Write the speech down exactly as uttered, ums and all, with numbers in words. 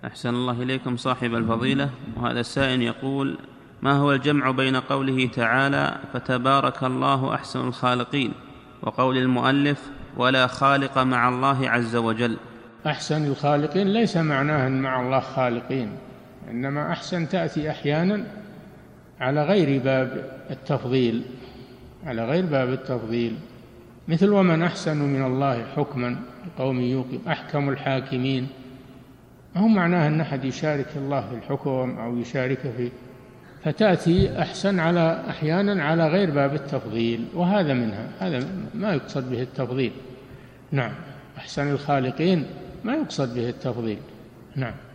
أحسن الله إليكم صاحب الفضيلة. وهذا السائل يقول: ما هو الجمع بين قوله تعالى فتبارك الله أحسن الخالقين وقول المؤلف ولا خالق مع الله عز وجل؟ أحسن الخالقين ليس معناها مع الله خالقين، إنما أحسن تأتي أحيانا على غير باب التفضيل، على غير باب التفضيل، مثل ومن أحسن من الله حكما لقوم يوقن، أحكم الحاكمين. ما هو معناها أن أحد يشارك الله في الحكم أو يشارك في، فتأتي أحسن على أحيانا على غير باب التفضيل، وهذا منها، هذا ما يقصد به التفضيل. نعم، أحسن الخالقين ما يقصد به التفضيل. نعم.